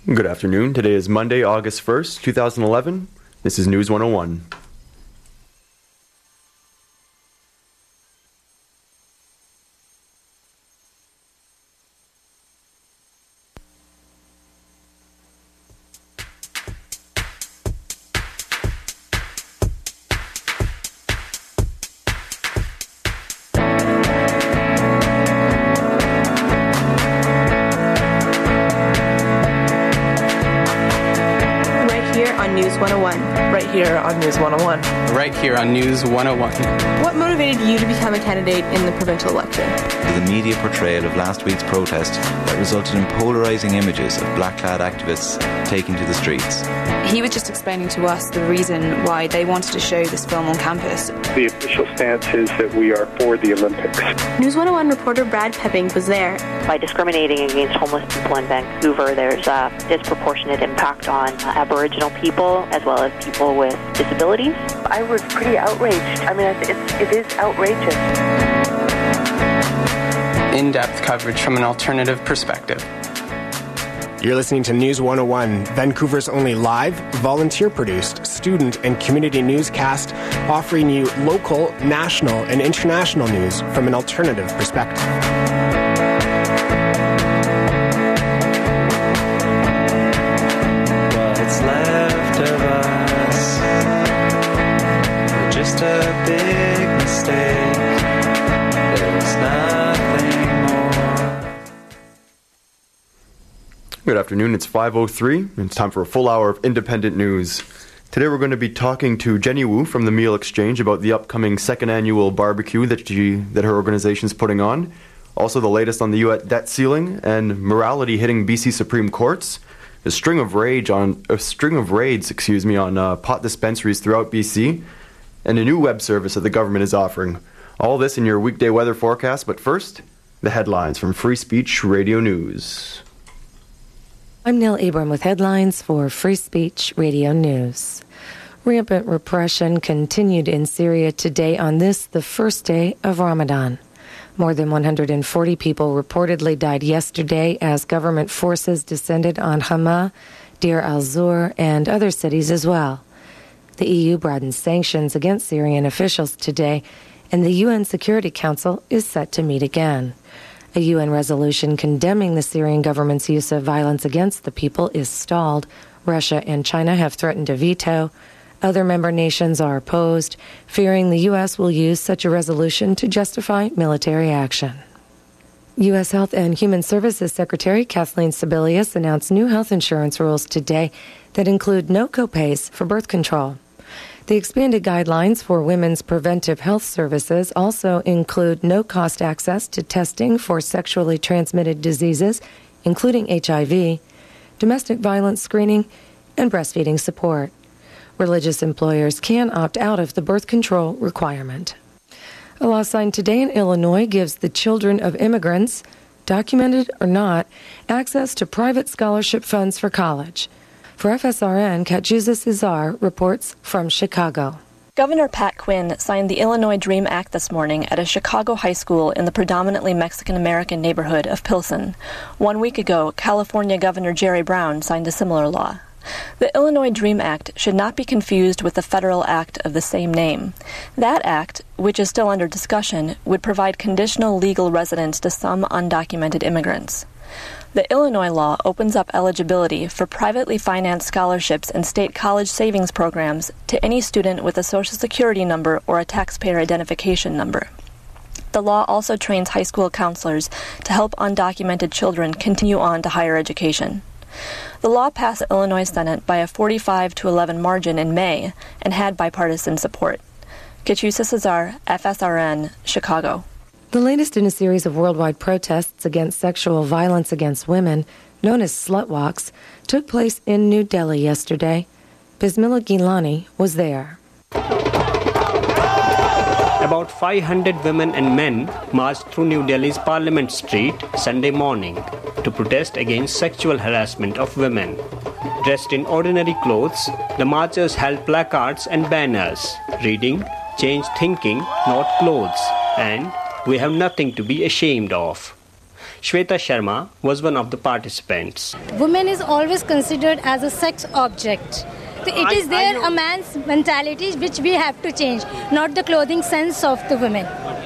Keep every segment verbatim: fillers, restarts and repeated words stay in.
Good afternoon. Today is Monday, August first, two thousand eleven. This is News one oh one. one oh one. Right here on News one oh one. Right here on News one oh one. What motivated you to become a candidate in the provincial election? The media portrayal of last week's protest that resulted in polarising images of black-clad activists taking to the streets. He was just explaining to us the reason why they wanted to show this film on campus. The official stance is that we are for the Olympics. News one oh one reporter Brad Pepping was there. By discriminating against homeless people in Vancouver, there's a disproportionate impact on uh, Aboriginal people as well as people with disabilities. I was pretty outraged. I mean, it's, it is outrageous. In-depth coverage from an alternative perspective. You're listening to News one oh one, Vancouver's only live, volunteer-produced, student and community newscast, offering you local, national, and international news from an alternative perspective. What's left of us? We're just a big mistake. There's nothing more. Good afternoon, it's five oh three, and it's time for a full hour of independent news. Today we're going to be talking to Jenny Wu from the Meal Exchange about the upcoming second annual barbecue that she that her organization is putting on. Also the latest on the U S debt ceiling and morality hitting B C Supreme Courts. A string of rage on a string of raids, excuse me, on uh, pot dispensaries throughout B C, and a new web service that the government is offering. All this in your weekday weather forecast, but first, the headlines from Free Speech Radio News. I'm Neil Abram with headlines for Free Speech Radio News. Rampant repression continued in Syria today on this, the first day of Ramadan. More than one hundred forty people reportedly died yesterday as government forces descended on Hama, Deir al-Zur, and other cities as well. The E U broadened sanctions against Syrian officials today, and the U N Security Council is set to meet again. A U N resolution condemning the Syrian government's use of violence against the people is stalled. Russia and China have threatened to veto. Other member nations are opposed, fearing the U S will use such a resolution to justify military action. U S Health and Human Services Secretary Kathleen Sebelius announced new health insurance rules today that include no copays for birth control. The expanded guidelines for women's preventive health services also include no-cost access to testing for sexually transmitted diseases, including H I V, domestic violence screening, and breastfeeding support. Religious employers can opt out of the birth control requirement. A law signed today in Illinois gives the children of immigrants, documented or not, access to private scholarship funds for college. For F S R N, Katjuza Cesar reports from Chicago. Governor Pat Quinn signed the Illinois DREAM Act this morning at a Chicago high school in the predominantly Mexican-American neighborhood of Pilsen. One week ago, California Governor Jerry Brown signed a similar law. The Illinois DREAM Act should not be confused with the federal act of the same name. That act, which is still under discussion, would provide conditional legal residence to some undocumented immigrants. The Illinois law opens up eligibility for privately financed scholarships and state college savings programs to any student with a Social Security number or a taxpayer identification number. The law also trains high school counselors to help undocumented children continue on to higher education. The law passed the Illinois Senate by a forty-five to eleven margin in May and had bipartisan support. Katjuza Cesar, F S R N, Chicago. The latest in a series of worldwide protests against sexual violence against women, known as slut walks, took place in New Delhi yesterday. Bismillah Gilani was there. About five hundred women and men marched through New Delhi's Parliament Street Sunday morning to protest against sexual harassment of women. Dressed in ordinary clothes, the marchers held placards and banners reading, "Change thinking, not clothes," and "We have nothing to be ashamed of." Shweta Sharma was one of the participants. Women is always considered as a sex object. So it is there a man's mentality which we have to change, not the clothing sense of the women.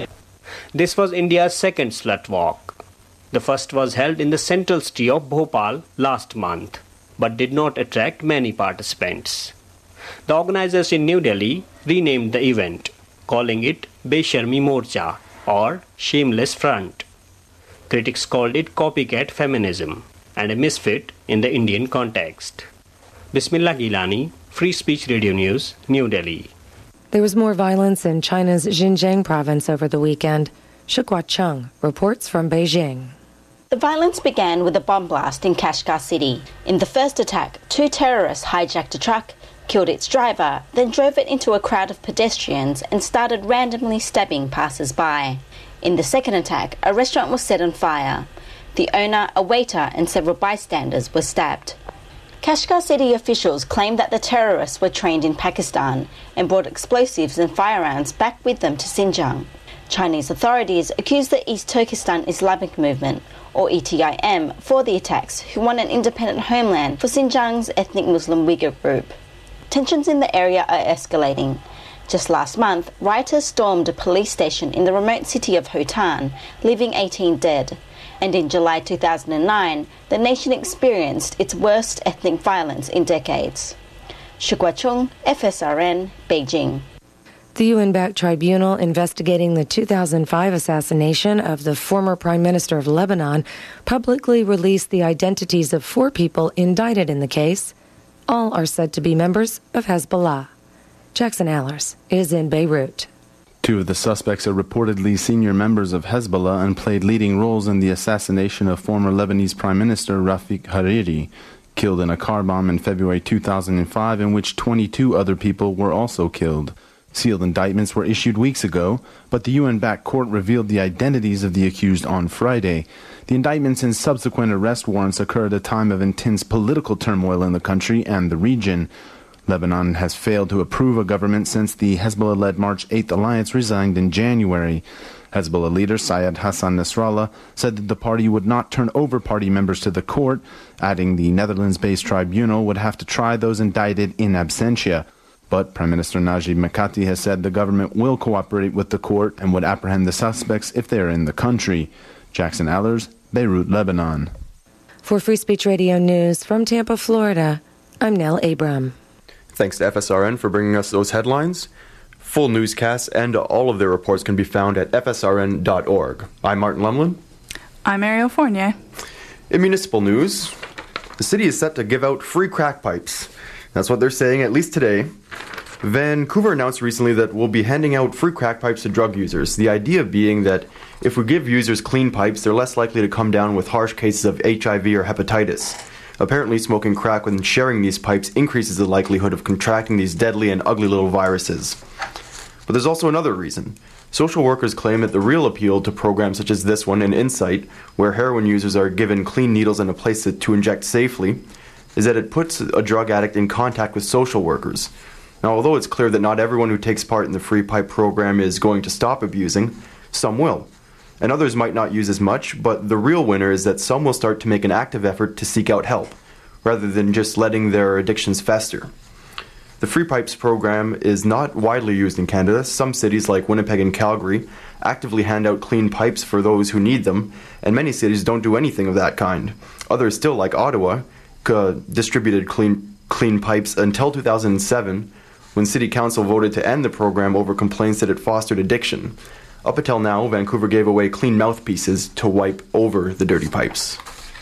This was India's second slut walk. The first was held in the central city of Bhopal last month, but did not attract many participants. The organizers in New Delhi renamed the event, calling it Besharmi Morcha or Shameless Front. Critics called it copycat feminism and a misfit in the Indian context. Bismillah Gilani, Free Speech Radio News, New Delhi. There was more violence in China's Xinjiang province over the weekend. Shukwa Chung reports from Beijing. The violence began with a bomb blast in Kashgar City. In the first attack, two terrorists hijacked a truck, killed its driver, then drove it into a crowd of pedestrians and started randomly stabbing passers-by. In the second attack, a restaurant was set on fire. The owner, a waiter, and several bystanders were stabbed. Kashgar City officials claimed that the terrorists were trained in Pakistan and brought explosives and firearms back with them to Xinjiang. Chinese authorities accused the East Turkestan Islamic Movement, or E T I M, for the attacks, who want an independent homeland for Xinjiang's ethnic Muslim Uyghur group. Tensions in the area are escalating. Just last month, rioters stormed a police station in the remote city of Hotan, leaving eighteen dead. And in July two thousand nine, the nation experienced its worst ethnic violence in decades. Shukwa Chung, F S R N, Beijing. The U N-backed tribunal investigating the two thousand five assassination of the former Prime Minister of Lebanon publicly released the identities of four people indicted in the case. All are said to be members of Hezbollah. Jackson Allers is in Beirut. Two of the suspects are reportedly senior members of Hezbollah and played leading roles in the assassination of former Lebanese Prime Minister Rafik Hariri, killed in a car bomb in February two thousand five, in which twenty-two other people were also killed. Sealed indictments were issued weeks ago, but the U N-backed court revealed the identities of the accused on Friday. The indictments and subsequent arrest warrants occur at a time of intense political turmoil in the country and the region. Lebanon has failed to approve a government since the Hezbollah-led March eighth alliance resigned in January. Hezbollah leader Syed Hassan Nasrallah said that the party would not turn over party members to the court, adding the Netherlands-based tribunal would have to try those indicted in absentia. But Prime Minister Najib Mikati has said the government will cooperate with the court and would apprehend the suspects if they are in the country. Jackson Allers, Beirut, Lebanon. For Free Speech Radio News from Tampa, Florida, I'm Nell Abram. Thanks to F S R N for bringing us those headlines. Full newscasts and all of their reports can be found at f s r n dot org. I'm Martin Lumlin. I'm Ariel Fournier. In municipal news, the city is set to give out free crack pipes. That's what they're saying, at least today. Vancouver announced recently that we'll be handing out free crack pipes to drug users. The idea being that if we give users clean pipes, they're less likely to come down with harsh cases of H I V or hepatitis. Apparently, smoking crack when sharing these pipes increases the likelihood of contracting these deadly and ugly little viruses. But there's also another reason. Social workers claim that the real appeal to programs such as this one in Insight, where heroin users are given clean needles and a place to, to inject safely, is that it puts a drug addict in contact with social workers. Now, although it's clear that not everyone who takes part in the free pipe program is going to stop abusing, some will. And others might not use as much, but the real winner is that some will start to make an active effort to seek out help, rather than just letting their addictions fester. The Free Pipes program is not widely used in Canada. Some cities like Winnipeg and Calgary actively hand out clean pipes for those who need them, and many cities don't do anything of that kind. Others still, like Ottawa, uh, distributed clean, clean pipes until two thousand seven, when City Council voted to end the program over complaints that it fostered addiction. Up until now, Vancouver gave away clean mouthpieces to wipe over the dirty pipes.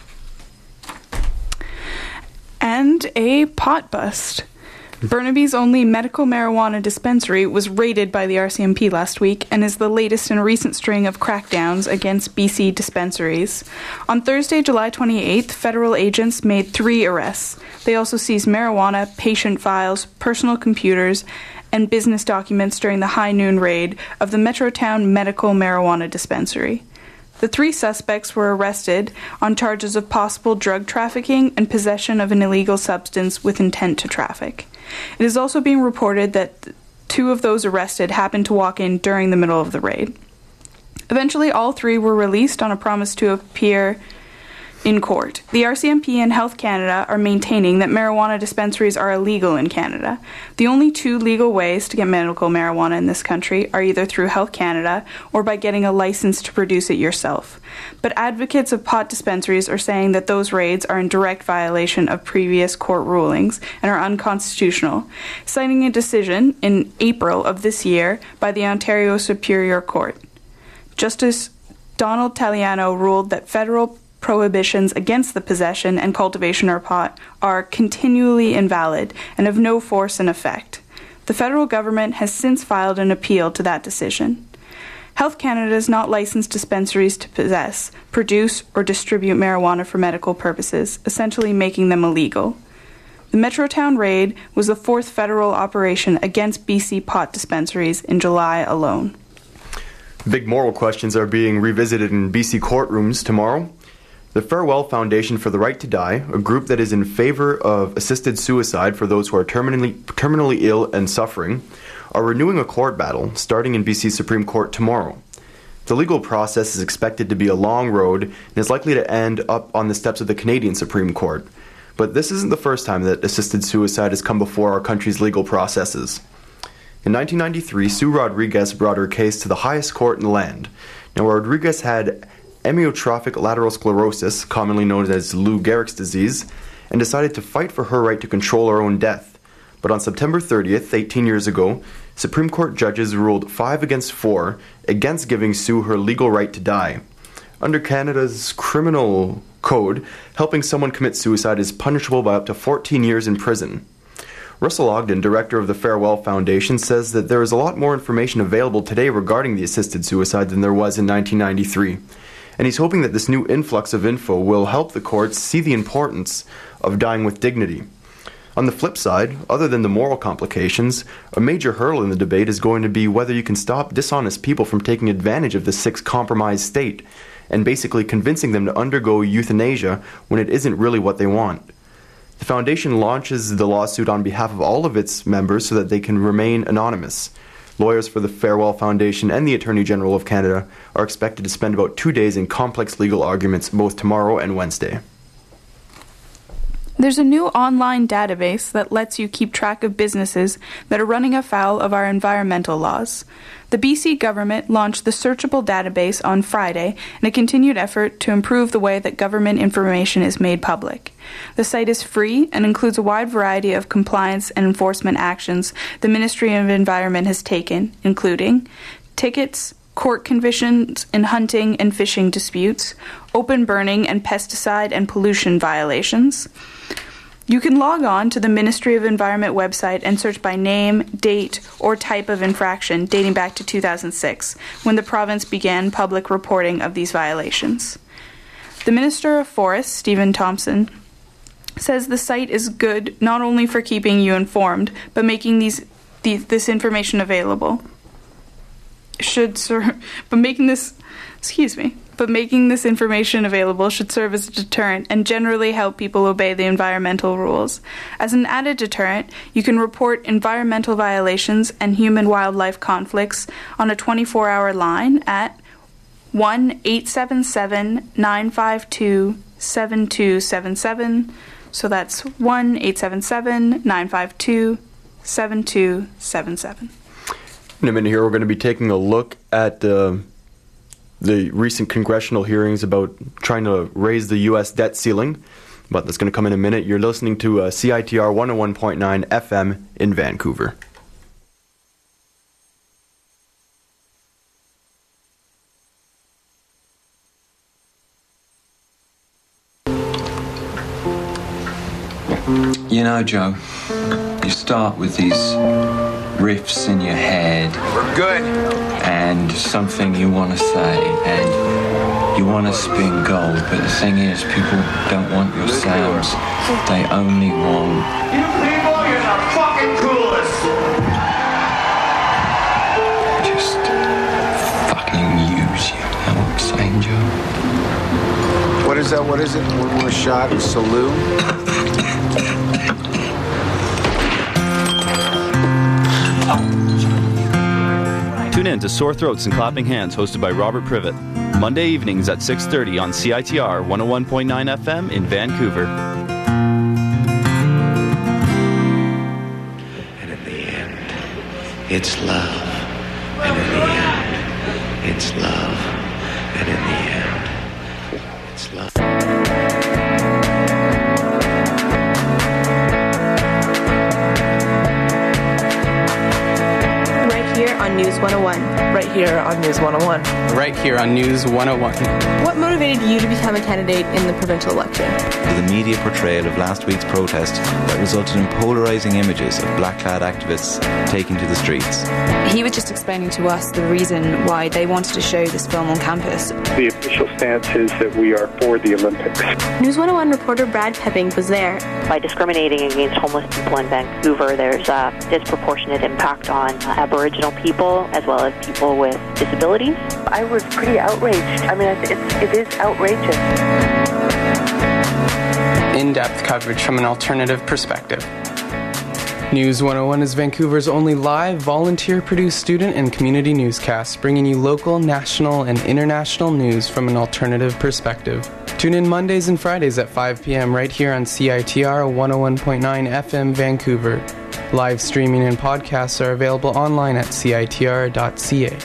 And a pot bust. Burnaby's only medical marijuana dispensary was raided by the R C M P last week and is the latest in a recent string of crackdowns against B C dispensaries. On Thursday, July twenty-eighth, federal agents made three arrests. They also seized marijuana, patient files, personal computers, and business documents during the high noon raid of the Metrotown Medical Marijuana Dispensary. The three suspects were arrested on charges of possible drug trafficking and possession of an illegal substance with intent to traffic. It is also being reported that two of those arrested happened to walk in during the middle of the raid. Eventually, all three were released on a promise to appear in court. The R C M P and Health Canada are maintaining that marijuana dispensaries are illegal in Canada. The only two legal ways to get medical marijuana in this country are either through Health Canada or by getting a license to produce it yourself. But advocates of pot dispensaries are saying that those raids are in direct violation of previous court rulings and are unconstitutional, citing a decision in April of this year by the Ontario Superior Court. Justice Donald Taliano ruled that federal prohibitions against the possession and cultivation of pot are continually invalid and of no force and effect. The federal government has since filed an appeal to that decision. Health Canada does not license dispensaries to possess, produce, or distribute marijuana for medical purposes, essentially making them illegal. The Metrotown raid was the fourth federal operation against B C pot dispensaries in July alone. Big moral questions are being revisited in B C courtrooms tomorrow. The Farewell Foundation for the Right to Die, a group that is in favor of assisted suicide for those who are terminally, terminally ill and suffering, are renewing a court battle starting in B C Supreme Court tomorrow. The legal process is expected to be a long road and is likely to end up on the steps of the Canadian Supreme Court. But this isn't the first time that assisted suicide has come before our country's legal processes. In nineteen ninety-three, Sue Rodriguez brought her case to the highest court in the land. Now, Rodriguez had amyotrophic lateral sclerosis, commonly known as Lou Gehrig's disease, and decided to fight for her right to control her own death. But on September thirtieth, eighteen years ago, Supreme Court judges ruled five against four against giving Sue her legal right to die. Under Canada's criminal code, helping someone commit suicide is punishable by up to fourteen years in prison. Russell Ogden, director of the Farewell Foundation, says that there is a lot more information available today regarding the assisted suicide than there was in nineteen ninety-three. And he's hoping that this new influx of info will help the courts see the importance of dying with dignity. On the flip side, other than the moral complications, a major hurdle in the debate is going to be whether you can stop dishonest people from taking advantage of the sick's compromised state and basically convincing them to undergo euthanasia when it isn't really what they want. The foundation launches the lawsuit on behalf of all of its members so that they can remain anonymous. Lawyers for the Farewell Foundation and the Attorney General of Canada are expected to spend about two days in complex legal arguments both tomorrow and Wednesday. There's a new online database that lets you keep track of businesses that are running afoul of our environmental laws. The B C government launched the Searchable database on Friday in a continued effort to improve the way that government information is made public. The site is free and includes a wide variety of compliance and enforcement actions the Ministry of Environment has taken, including tickets, court convictions in hunting and fishing disputes, open burning and pesticide and pollution violations. You can log on to the Ministry of Environment website and search by name, date, or type of infraction dating back to two thousand six, when the province began public reporting of these violations. The Minister of Forests, Stephen Thompson, says the site is good not only for keeping you informed, but making these, these this information available. Should serve, but making this, excuse me, but making this information available should serve as a deterrent and generally help people obey the environmental rules. As an added deterrent, you can report environmental violations and human-wildlife conflicts on a twenty-four hour line at one eight seven seven, nine five two, seven two seven seven. So that's one eight seven seven, nine five two, seven two seven seven. In a minute here, we're going to be taking a look at uh, the recent congressional hearings about trying to raise the U S debt ceiling. But that's going to come in a minute. You're listening to uh, C I T R one oh one point nine F M in Vancouver. You know, Joe, you start with these riffs in your head. We're good. And something you want to say, and you want to spin gold, but the thing is, people don't want your sounds. They only want... You people, you're the fucking coolest! Just fucking use you. You know what I'm saying, Joe? What is that? What is it? One more shot and salute? Tune in to Sore Throats and Clapping Hands, hosted by Robert Privet. Monday evenings at six thirty on C I T R one oh one point nine F M in Vancouver. And in the end, it's love. And in the end, it's love. And in the end, it's love. Here on News one oh one. Right here on News one oh one. Right here on News one oh one. What motivated you to become a candidate in the provincial election? The media portrayal of last week's protest that resulted in polarising images of black-clad activists taking to the streets. He was just explaining to us the reason why they wanted to show this film on campus. The official stance is that we are for the Olympics. News one oh one reporter Brad Pepping was there. By discriminating against homeless people in Vancouver, there's a disproportionate impact on uh, Aboriginal people as well as people with disabilities. I was pretty outraged. I mean, it's, it is outrageous. In-depth coverage from an alternative perspective. News one oh one is Vancouver's only live, volunteer-produced student and community newscast, bringing you local, national, and international news from an alternative perspective. Tune in Mondays and Fridays at five p.m. right here on C I T R one oh one point nine F M Vancouver. Live streaming and podcasts are available online at C I T R dot C A.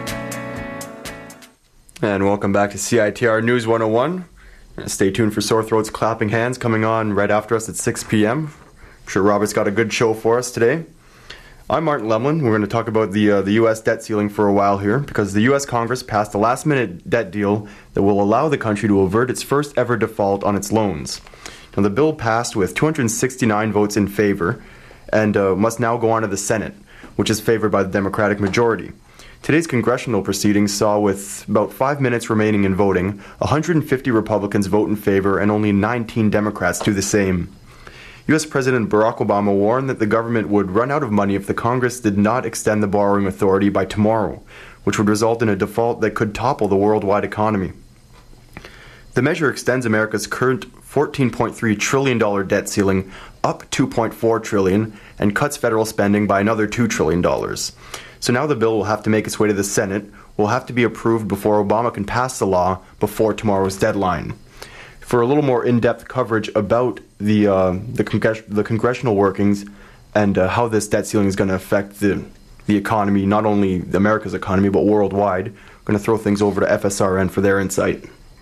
And welcome back to C I T R News one oh one. Stay tuned for Sore Throats Clapping Hands coming on right after us at six p.m. I'm sure Robert's got a good show for us today. I'm Martin Lemlin. We're going to talk about the uh, the U S debt ceiling for a while here because the U S Congress passed a last-minute debt deal that will allow the country to avert its first ever default on its loans. Now, the bill passed with two hundred sixty-nine votes in favor and uh, must now go on to the Senate, which is favored by the Democratic majority. Today's congressional proceedings saw, with about five minutes remaining in voting, one hundred fifty Republicans vote in favor and only nineteen Democrats do the same. U S President Barack Obama warned that the government would run out of money if the Congress did not extend the borrowing authority by tomorrow, which would result in a default that could topple the worldwide economy. The measure extends America's current fourteen point three trillion dollars debt ceiling up two point four trillion dollars and cuts federal spending by another two trillion dollars. So now the bill will have to make its way to the Senate, will have to be approved before Obama can pass the law before tomorrow's deadline. For a little more in-depth coverage about the uh, the, congres- the congressional workings and uh, how this debt ceiling is going to affect the the economy, not only America's economy but worldwide, I'm going to throw things over to F S R N for their insight.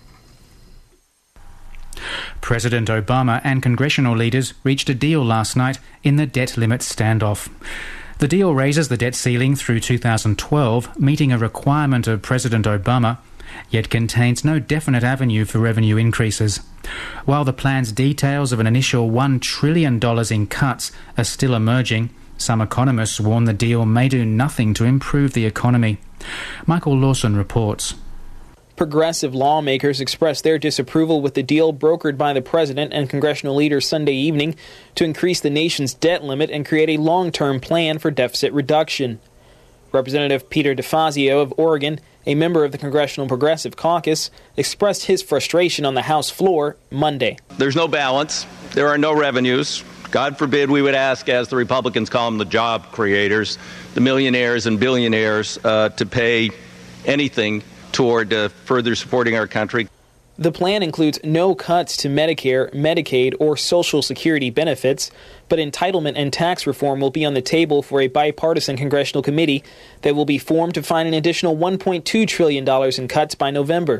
President Obama and congressional leaders reached a deal last night in the debt limit standoff. The deal raises the debt ceiling through two thousand twelve, meeting a requirement of President Obama, yet contains no definite avenue for revenue increases. While the plan's details of an initial one trillion dollars in cuts are still emerging, some economists warn the deal may do nothing to improve the economy. Michael Lawson reports. Progressive lawmakers expressed their disapproval with the deal brokered by the president and congressional leaders Sunday evening to increase the nation's debt limit and create a long-term plan for deficit reduction. Representative Peter DeFazio of Oregon, a member of the Congressional Progressive Caucus, expressed his frustration on the House floor Monday. There's no balance. There are no revenues. God forbid we would ask, as the Republicans call them, the job creators, the millionaires and billionaires, uh, to pay anything toward uh, further supporting our country. The plan includes no cuts to Medicare, Medicaid, or Social Security benefits, but entitlement and tax reform will be on the table for a bipartisan congressional committee that will be formed to find an additional one point two trillion dollars in cuts by November.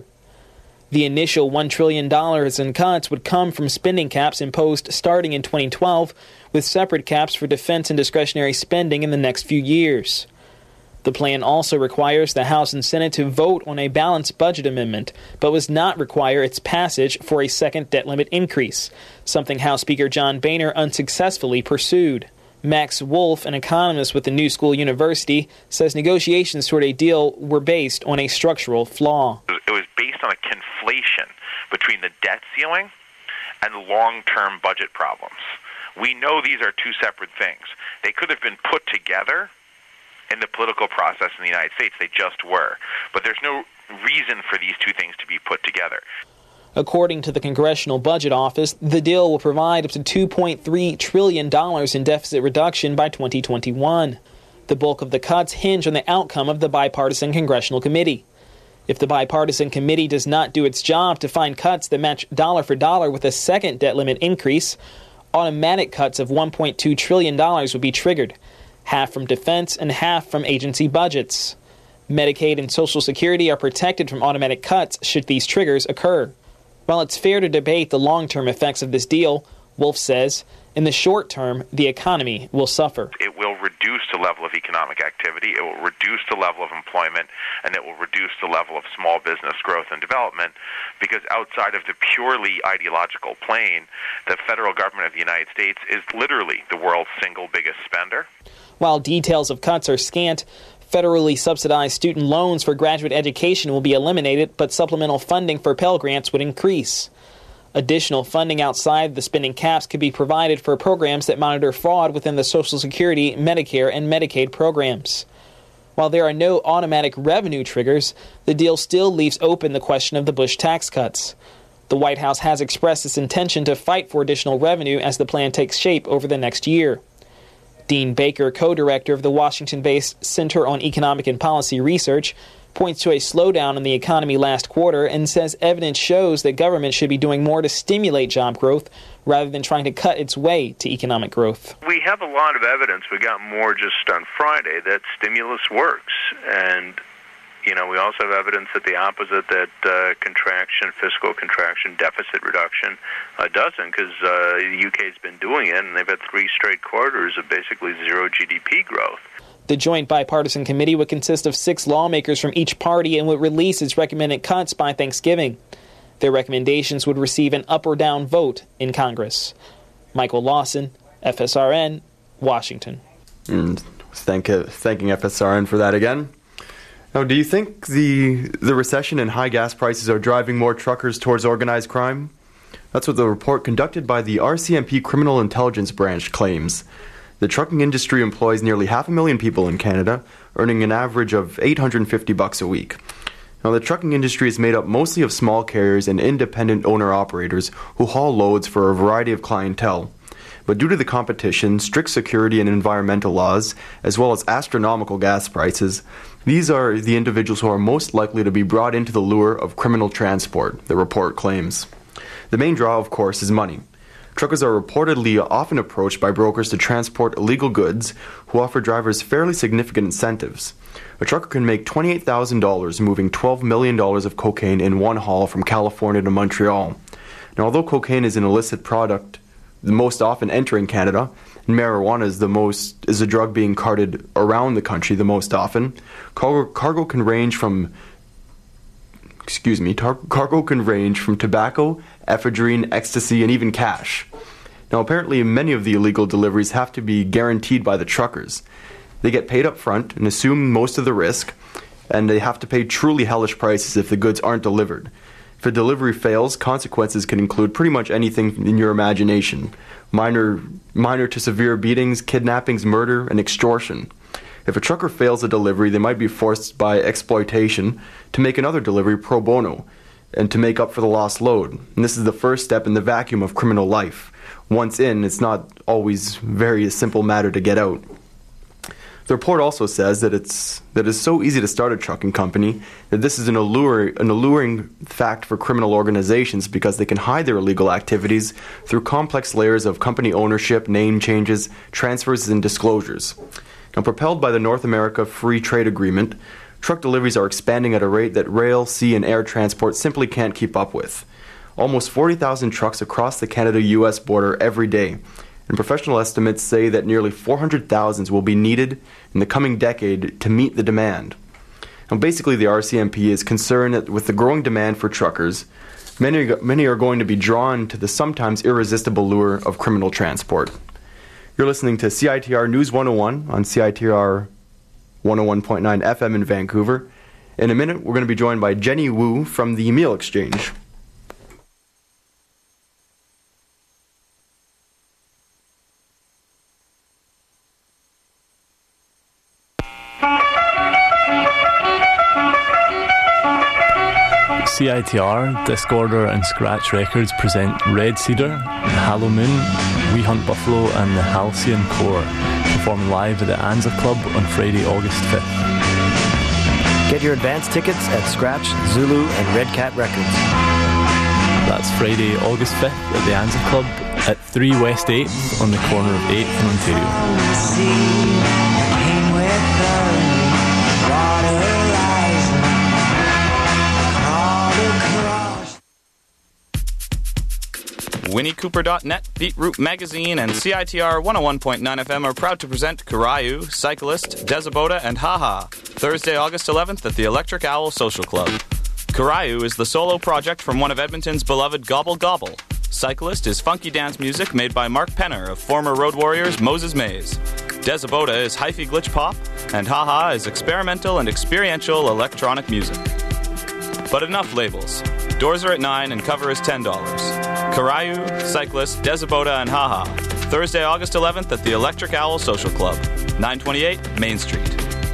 The initial one trillion dollars in cuts would come from spending caps imposed starting in twenty twelve, with separate caps for defense and discretionary spending in the next few years. The plan also requires the House and Senate to vote on a balanced budget amendment, but does not require its passage for a second debt limit increase, something House Speaker John Boehner unsuccessfully pursued. Max Wolf, an economist with the New School University, says negotiations toward a deal were based on a structural flaw. It was based on a conflation between the debt ceiling and long-term budget problems. We know these are two separate things. They could have been put together in the political process in the United States. They just were. But there's no reason for these two things to be put together. According to the Congressional Budget Office, the deal will provide up to two point three trillion dollars in deficit reduction by twenty twenty-one. The bulk of the cuts hinge on the outcome of the bipartisan congressional committee. If the bipartisan committee does not do its job to find cuts that match dollar for dollar with a second debt limit increase, automatic cuts of one point two trillion dollars would be triggered, half from defense and half from agency budgets. Medicaid and Social Security are protected from automatic cuts should these triggers occur. While it's fair to debate the long-term effects of this deal, Wolf says, in the short term, the economy will suffer. It will reduce the level of economic activity, it will reduce the level of employment, and it will reduce the level of small business growth and development, because outside of the purely ideological plane, the federal government of the United States is literally the world's single biggest spender. While details of cuts are scant, federally subsidized student loans for graduate education will be eliminated, but supplemental funding for Pell Grants would increase. Additional funding outside the spending caps could be provided for programs that monitor fraud within the Social Security, Medicare, and Medicaid programs. While there are no automatic revenue triggers, the deal still leaves open the question of the Bush tax cuts. The White House has expressed its intention to fight for additional revenue as the plan takes shape over the next year. Dean Baker, co-director of the Washington-based Center on Economic and Policy Research, points to a slowdown in the economy last quarter and says evidence shows that government should be doing more to stimulate job growth rather than trying to cut its way to economic growth. We have a lot of evidence. We got more just on Friday that stimulus works. And, you know, we also have evidence that the opposite, that uh, contraction, fiscal contraction, deficit reduction uh, doesn't, because uh, the U K's been doing it, and they've had three straight quarters of basically zero G D P growth. The joint bipartisan committee would consist of six lawmakers from each party and would release its recommended cuts by Thanksgiving. Their recommendations would receive an up or down vote in Congress. Michael Lawson, F S R N, Washington. And thank, uh, thanking F S R N for that again. Now, do you think the the recession and high gas prices are driving more truckers towards organized crime? That's what the report conducted by the R C M P Criminal Intelligence Branch claims. The trucking industry employs nearly half a million people in Canada, earning an average of eight hundred fifty bucks a week. Now, the trucking industry is made up mostly of small carriers and independent owner-operators who haul loads for a variety of clientele. But due to the competition, strict security and environmental laws, as well as astronomical gas prices, these are the individuals who are most likely to be brought into the lure of criminal transport, the report claims. The main draw, of course, is money. Truckers are reportedly often approached by brokers to transport illegal goods who offer drivers fairly significant incentives. A trucker can make twenty-eight thousand dollars moving twelve million dollars of cocaine in one haul from California to Montreal. Now, although cocaine is an illicit product, the most often entering Canada, and marijuana is the most is a drug being carted around the country the most often, cargo, cargo can range from excuse me, tar- cargo can range from tobacco, ephedrine, ecstasy, and even cash. Now, apparently, many of the illegal deliveries have to be guaranteed by the truckers. They get paid up front and assume most of the risk, and they have to pay truly hellish prices if the goods aren't delivered. If a delivery fails, consequences can include pretty much anything in your imagination. Minor, minor to severe beatings, kidnappings, murder, and extortion. If a trucker fails a delivery, they might be forced by exploitation to make another delivery pro bono and to make up for the lost load. And this is the first step in the vacuum of criminal life. Once in, it's not always very a simple matter to get out. The report also says that it's that it's so easy to start a trucking company that this is an allure, an alluring fact for criminal organizations because they can hide their illegal activities through complex layers of company ownership, name changes, transfers, and disclosures. Now, propelled by the North America Free Trade Agreement, truck deliveries are expanding at a rate that rail, sea, and air transport simply can't keep up with. Almost forty thousand trucks across the Canada-U S border every day, and professional estimates say that nearly four hundred thousand will be needed in the coming decade to meet the demand. Now, basically, the R C M P is concerned that with the growing demand for truckers, many, many are going to be drawn to the sometimes irresistible lure of criminal transport. You're listening to C I T R News one oh one on C I T R one oh one point nine F M in Vancouver. In a minute, we're going to be joined by Jenny Wu from the Meal Exchange. C I T R, Discorder and Scratch Records present Red Cedar, Hallow Moon, We Hunt Buffalo and the Halcyon Core. To performing live at the Anza Club on Friday, August fifth. Get your advance tickets at Scratch, Zulu, and Red Cat Records. That's Friday, August fifth at the Anza Club at three West eighth on the corner of eighth and Ontario. Winnie Cooper dot net, Beetroot Magazine, and C I T R one oh one point nine F M are proud to present Karayu, Cyclist, Desabota, and Haha, Thursday, August eleventh at the Electric Owl Social Club. Karayu is the solo project from one of Edmonton's beloved Gobble Gobble. Cyclist is funky dance music made by Mark Penner of former Road Warriors Moses Mays. Desabota is hyphy glitch pop, and Haha is experimental and experiential electronic music. But enough labels. Doors are at nine and cover is ten dollars. Karayu, Cyclist, Desabota, and Haha. Thursday, August eleventh at the Electric Owl Social Club, nine twenty-eight Main Street.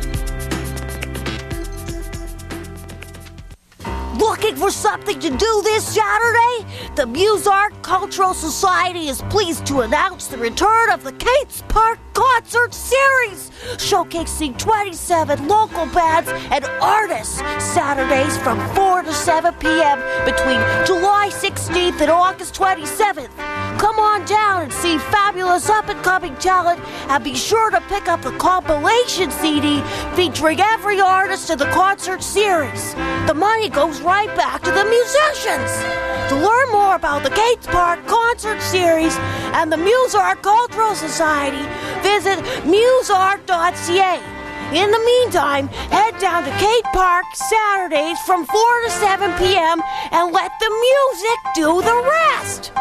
Looking for something to do this Saturday? The Muse-Art Cultural Society is pleased to announce the return of the Kate's Park Concert Series, showcasing twenty-seven local bands and artists Saturdays from four to seven p.m. between July sixteenth and August twenty-seventh. Come on down and see fabulous up-and-coming talent, and be sure to pick up the compilation C D featuring every artist in the concert series. The money goes right back to the musicians. To learn more about the Kate's Park Concert Series and the Muse-Art Cultural Society, visit muse art dot c a. In the meantime, head down to Kate Park Saturdays from four to seven p.m. and let the music do the rest.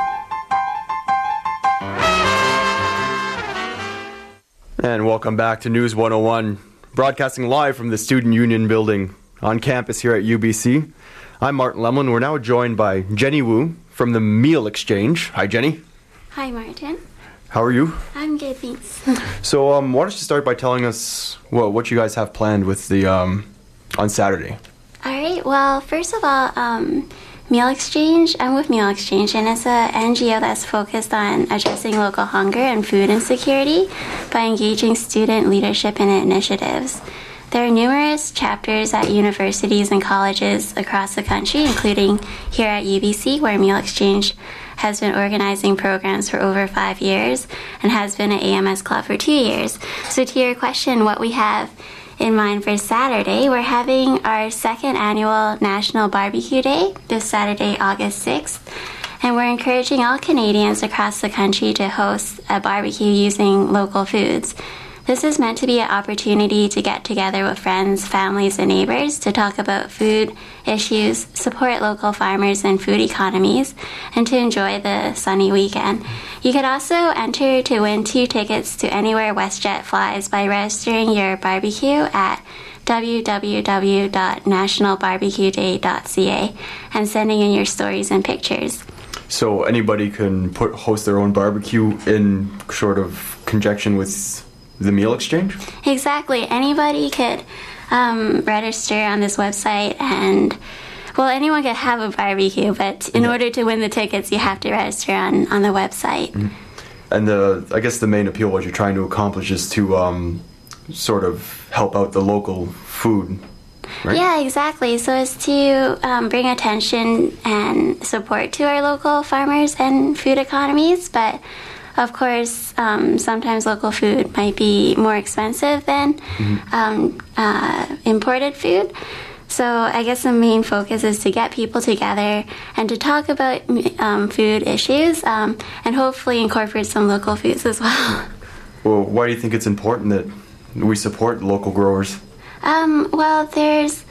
And welcome back to News one oh one, broadcasting live from the Student Union Building on campus here at U B C. I'm Martin Lemlin. We're now joined by Jenny Wu from the Meal Exchange. Hi, Jenny. Hi, Martin. How are you? I'm good, thanks. So, um, why don't you start by telling us what what you guys have planned with the um, on Saturday? All right. Well, first of all, um, Meal Exchange. I'm with Meal Exchange, and it's a N G O that's focused on addressing local hunger and food insecurity by engaging student leadership in initiatives. There are numerous chapters at universities and colleges across the country, including here at U B C, where Meal Exchange has been organizing programs for over five years and has been an A M S club for two years. So to your question, what we have in mind for Saturday, we're having our second annual National Barbecue Day this Saturday, August sixth. And we're encouraging all Canadians across the country to host a barbecue using local foods. This is meant to be an opportunity to get together with friends, families, and neighbors to talk about food issues, support local farmers and food economies, and to enjoy the sunny weekend. You could also enter to win two tickets to anywhere WestJet flies by registering your barbecue at w w w dot national barbecue day dot c a and sending in your stories and pictures. So anybody can put host their own barbecue in sort of conjunction with the Meal Exchange? Exactly. Anybody could um, register on this website, and well, anyone could have a barbecue, but in yeah. order to win the tickets, you have to register on, on the website. Mm-hmm. And the I guess the main appeal, what you're trying to accomplish, is to um, sort of help out the local food, right? Yeah, exactly. So it's to um, bring attention and support to our local farmers and food economies, but of course, um, sometimes local food might be more expensive than mm-hmm. um, uh, imported food. So I guess the main focus is to get people together and to talk about um, food issues um, and hopefully incorporate some local foods as well. Well, why do you think it's important that we support local growers? Um, well, there's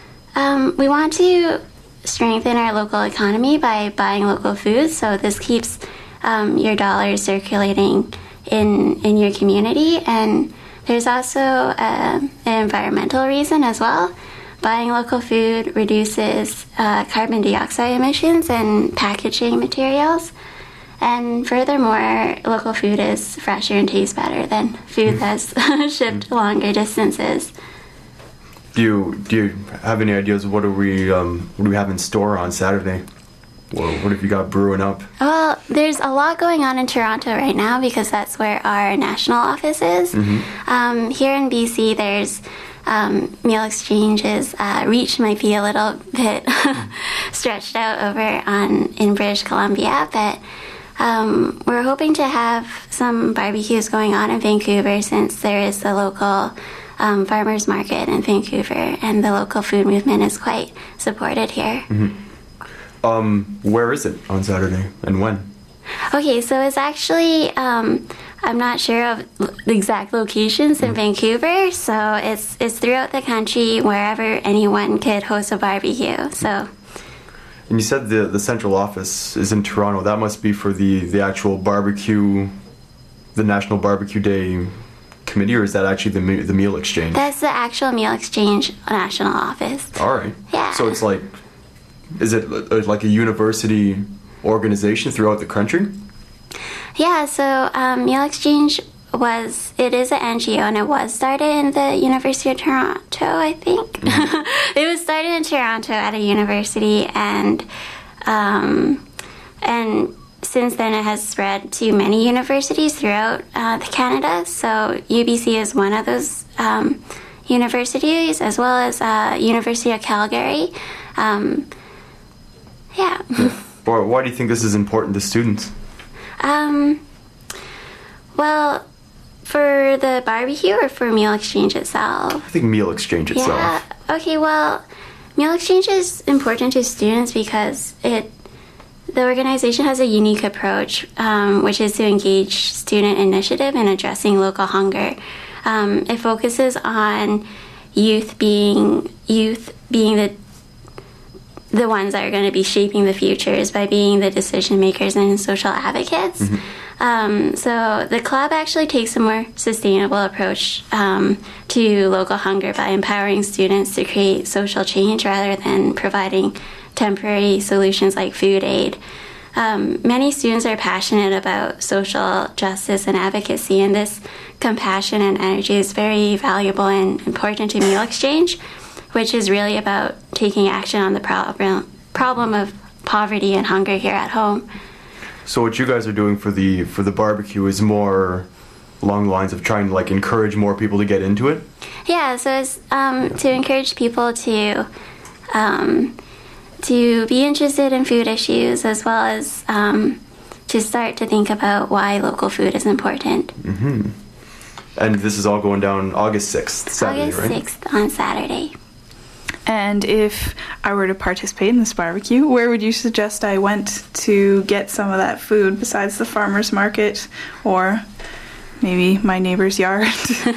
um, we want to strengthen our local economy by buying local foods. So this keeps Um, your dollars circulating in in your community, and there's also uh, an environmental reason as well. Buying local food reduces uh, carbon dioxide emissions and packaging materials, and furthermore, local food is fresher and tastes better than food that's shipped longer distances. Do you do you have any ideas of what do we um, what do we have in store on Saturday? Well, what have you got brewing up? Well, there's a lot going on in Toronto right now because that's where our national office is. Mm-hmm. Um, here in B C, there's um, meal exchanges. Uh, reach might be a little bit stretched out over on in British Columbia, but um, we're hoping to have some barbecues going on in Vancouver since there is the local um, farmers market in Vancouver, and the local food movement is quite supported here. Mm-hmm. Um, where is it on Saturday and when? Okay, so it's actually, um, I'm not sure of the exact locations in Vancouver, so it's it's throughout the country wherever anyone could host a barbecue. So. And you said the the central office is in Toronto. That must be for the, the actual barbecue, the National Barbecue Day committee, or is that actually the me- the meal exchange? That's the actual meal exchange national office. All right. Yeah. So it's like, is it like a university organization throughout the country? Yeah, so um, Meal Exchange was, it is an N G O, and it was started in the University of Toronto, I think. Mm-hmm. It was started in Toronto at a university, and um, and since then it has spread to many universities throughout uh, Canada. So U B C is one of those um, universities, as well as uh, University of Calgary. Um, yeah. Why, why do you think this is important to students? Um, well, for the barbecue or for meal exchange itself? I think meal exchange itself. Yeah. Okay, well, meal exchange is important to students because it the organization has a unique approach, um, which is to engage student initiative in addressing local hunger. Um, it focuses on youth being youth being the the ones that are going to be shaping the futures by being the decision makers and social advocates. Mm-hmm. Um, so the club actually takes a more sustainable approach um, to local hunger by empowering students to create social change rather than providing temporary solutions like food aid. Um, many students are passionate about social justice and advocacy, and this compassion and energy is very valuable and important to Meal Exchange, which is really about taking action on the problem problem of poverty and hunger here at home. So what you guys are doing for the for the barbecue is more along the lines of trying to like encourage more people to get into it? Yeah, so it's um, to encourage people to um, to be interested in food issues, as well as um, to start to think about why local food is important. Mm-hmm. And this is all going down August sixth, Saturday, August right? August sixth on Saturday. And if I were to participate in this barbecue, where would you suggest I went to get some of that food besides the farmer's market or maybe my neighbor's yard?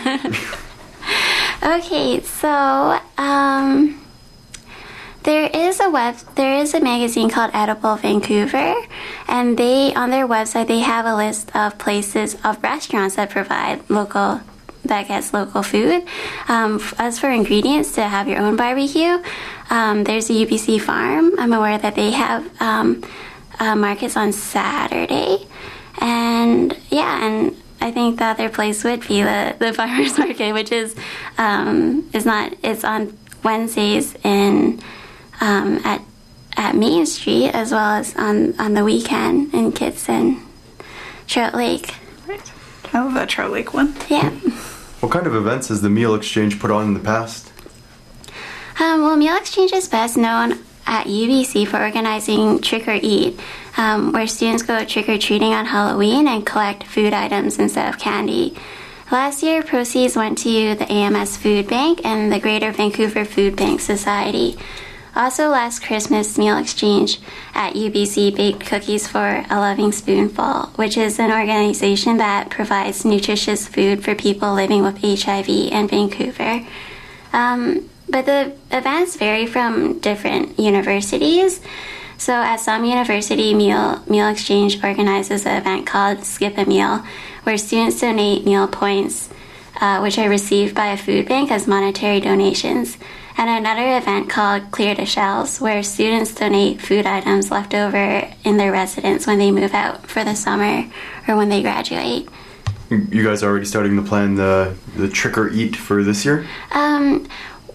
Okay, so um, there is a web, there is a magazine called Edible Vancouver, and they on their website they have a list of places of restaurants that provide local. that gets local food. Um, as for ingredients to have your own barbecue, um, there's a U B C farm. I'm aware that they have um, uh, markets on Saturday, and yeah, and I think the other place would be the, the farmers market, which is um, is not it's on Wednesdays in um, at at Main Street, as well as on on the weekend in Kitson, Trout Lake. Right. I love that Trout Lake one. Yeah. What kind of events has the Meal Exchange put on in the past? Um, well, Meal Exchange is best known at U B C for organizing Trick or Eat, um, where students go trick-or-treating on Halloween and collect food items instead of candy. Last year, proceeds went to the A M S Food Bank and the Greater Vancouver Food Bank Society. Also, last Christmas, Meal Exchange at U B C baked cookies for A Loving Spoonful, which is an organization that provides nutritious food for people living with H I V in Vancouver. Um, but the events vary from different universities. So at some university, Meal, Meal Exchange organizes an event called Skip a Meal, where students donate meal points, uh, which are received by a food bank as monetary donations. And another event called Clear the Shelves, where students donate food items left over in their residence when they move out for the summer or when they graduate. You guys are already starting to plan the, the trick or eat for this year? Um,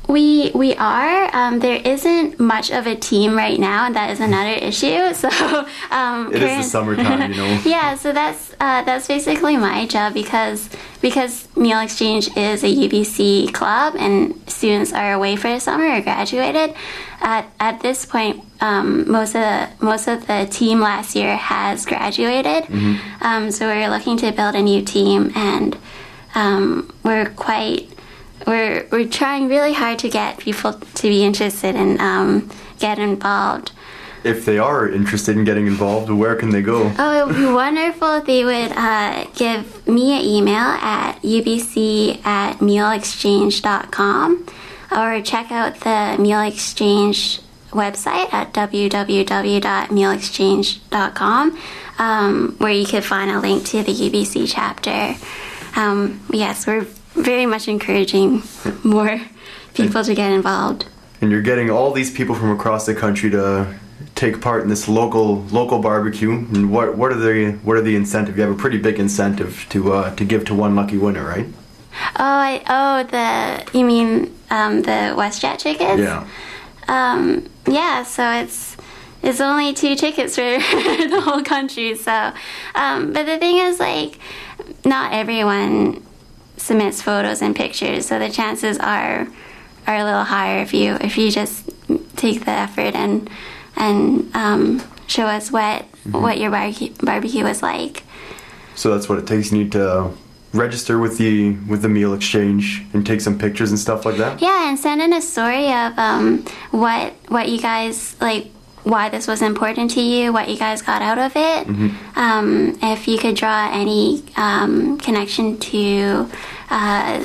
We we are. Um, there isn't much of a team right now, and that is another issue. So um, it is the summertime, you know. Yeah, so that's uh, that's basically my job because because Meal Exchange is a U B C club, and students are away for the summer or graduated. At at this point, um, most of the most of the team last year has graduated. Mm-hmm. Um, so we're looking to build a new team, and um, we're quite. We're we're trying really hard to get people to be interested and um, get involved. If they are interested in getting involved, where can they go? Oh, it would be wonderful if they would uh, give me an email at u b c at meal exchange dot com or check out the Meal Exchange website at w w w dot meal exchange dot com um, where you could find a link to the U B C chapter. Um, yes, we're very much encouraging more people to get involved. And you're getting all these people from across the country to take part in this local local barbecue. And what what are the what are the incentive? You have a pretty big incentive to uh, to give to one lucky winner, right? Oh, I, oh, the you mean um, the WestJet tickets? Yeah. Um, yeah. So it's it's only two tickets for the whole country. So, um, but the thing is, like, not everyone submits photos and pictures, so the chances are are a little higher if you if you just take the effort and and um, show us what mm-hmm. what your barbecue barbecue was like. So that's what it takes. You need to register with the with the Meal Exchange and take some pictures and stuff like that. Yeah, and send in a story of um, what what you guys like. Why this was important to you, what you guys got out of it. Mm-hmm. Um, if you could draw any um, connection to uh,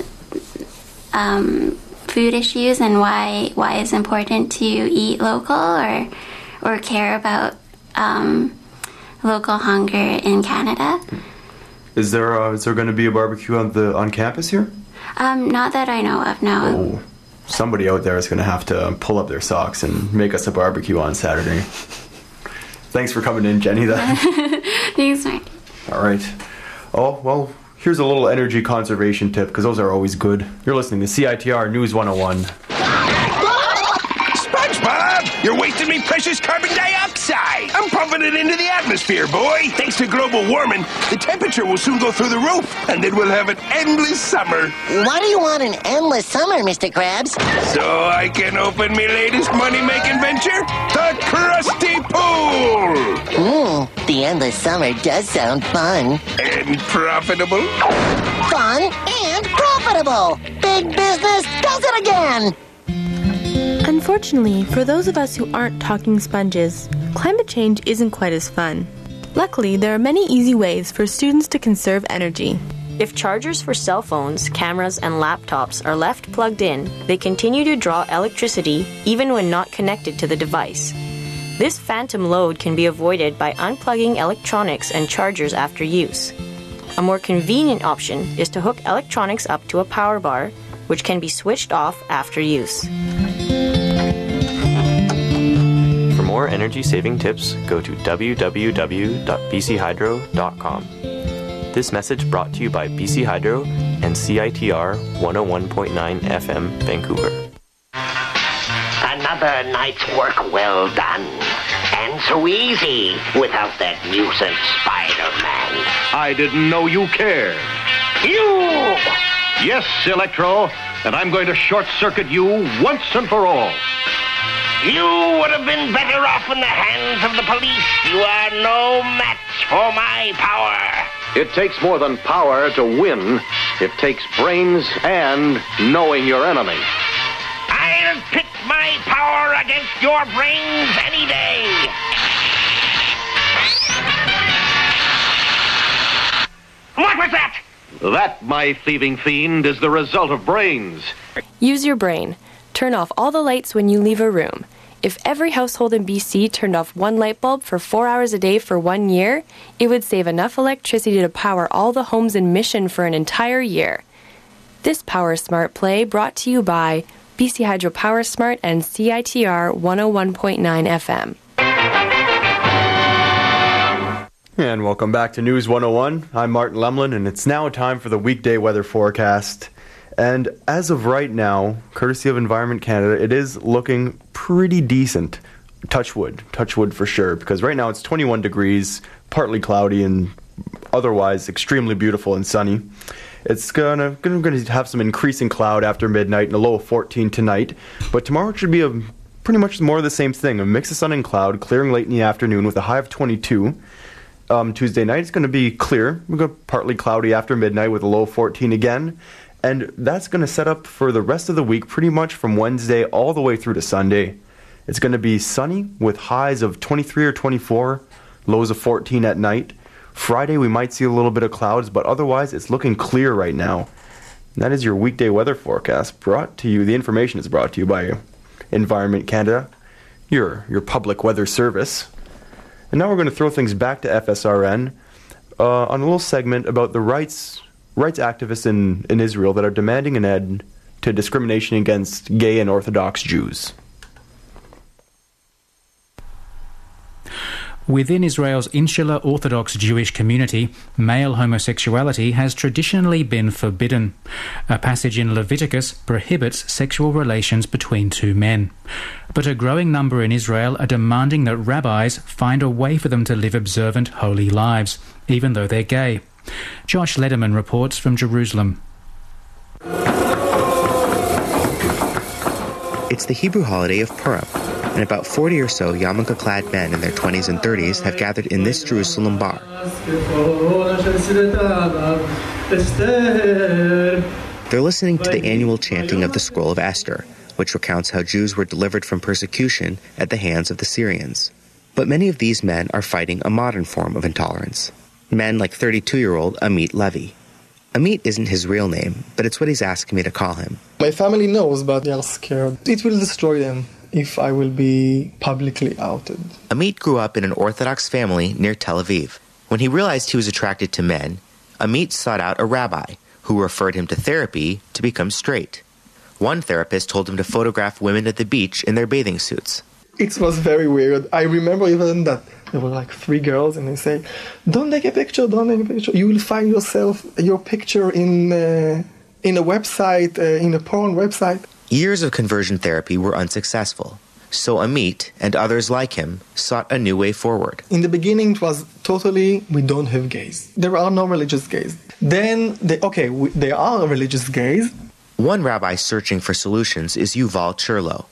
um, food issues and why why it's important to eat local or or care about um, local hunger in Canada. Is there uh, is there going to be a barbecue on the on campus here? Um, not that I know of. No. Oh. Somebody out there is going to have to pull up their socks and make us a barbecue on Saturday. Thanks for coming in, Jenny. Thanks, Mike. All right. Oh, well, here's a little energy conservation tip, because those are always good. You're listening to C I T R News one oh one. SpongeBob, you're wasting me precious carbon dioxide. I'm pumping it into the atmosphere, boy. Thanks to global warming, the temperature will soon go through the roof, and then we'll have an endless summer. Why do you want an endless summer, Mister Krabs? So I can open my latest money-making venture, the Krusty Pool. Mmm, the endless summer does sound fun. And profitable. Fun and profitable. Big business does it again. Unfortunately, for those of us who aren't talking sponges, climate change isn't quite as fun. Luckily, there are many easy ways for students to conserve energy. If chargers for cell phones, cameras, and laptops are left plugged in, they continue to draw electricity even when not connected to the device. This phantom load can be avoided by unplugging electronics and chargers after use. A more convenient option is to hook electronics up to a power bar, which can be switched off after use. For more energy-saving tips, go to w w w dot b c hydro dot com. This message brought to you by B C Hydro and C I T R one oh one point nine F M, Vancouver. Another night's work well done. And so easy without that nuisance Spider-Man. I didn't know you cared. You! Yes, Electro, and I'm going to short-circuit you once and for all. You would have been better off in the hands of the police. You are no match for my power. It takes more than power to win. It takes brains and knowing your enemy. I'll pit my power against your brains any day. What was that? That, my thieving fiend, is the result of brains. Use your brain. Turn off all the lights when you leave a room. If every household in B C turned off one light bulb for four hours a day for one year, it would save enough electricity to power all the homes in Mission for an entire year. This Power Smart play brought to you by B C Hydro Power Smart and C I T R one oh one point nine F M. And welcome back to News one oh one. I'm Martin Lemlin, and it's now time for the weekday weather forecast. And as of right now, courtesy of Environment Canada, it is looking pretty decent. Touch wood, touch wood for sure, because right now it's twenty-one degrees, partly cloudy, and otherwise extremely beautiful and sunny. It's gonna, gonna, gonna have some increasing cloud after midnight and a low of fourteen tonight, but tomorrow it should be a pretty much more of the same thing, a mix of sun and cloud, clearing late in the afternoon with a high of twenty-two. Um, Tuesday night it's going to be clear, we're going to partly cloudy after midnight with a low of fourteen again. And that's going to set up for the rest of the week, pretty much from Wednesday all the way through to Sunday. It's going to be sunny with highs of twenty-three or twenty-four, lows of fourteen at night. Friday we might see a little bit of clouds, but otherwise it's looking clear right now. And that is your weekday weather forecast, brought to you, the information is brought to you by Environment Canada, your, your public weather service. And now we're going to throw things back to F S R N uh, on a little segment about the rights rights activists in, in Israel that are demanding an end to discrimination against gay and Orthodox Jews. Within Israel's insular Orthodox Jewish community, male homosexuality has traditionally been forbidden. A passage in Leviticus prohibits sexual relations between two men. But a growing number in Israel are demanding that rabbis find a way for them to live observant, holy lives, even though they're gay. Josh Lederman reports from Jerusalem. It's the Hebrew holiday of Purim, and about forty or so yarmulke-clad men in their twenties and thirties have gathered in this Jerusalem bar. They're listening to the annual chanting of the Scroll of Esther, which recounts how Jews were delivered from persecution at the hands of the Syrians. But many of these men are fighting a modern form of intolerance. Men like thirty-two-year-old Amit Levy. Amit isn't his real name, but it's what he's asking me to call him. My family knows, but they are scared. It will destroy them if I will be publicly outed. Amit grew up in an Orthodox family near Tel Aviv. When he realized he was attracted to men, Amit sought out a rabbi who referred him to therapy to become straight. One therapist told him to photograph women at the beach in their bathing suits. It was very weird. I remember even that there were like three girls and they say, don't take a picture, don't take a picture. You will find yourself, your picture in, uh, in a website, uh, in a porn website. Years of conversion therapy were unsuccessful. So Amit and others like him sought a new way forward. In the beginning it was totally, we don't have gays. There are no religious gays. Then, they, okay, we, there are religious gays. One rabbi searching for solutions is Yuval Cherlo.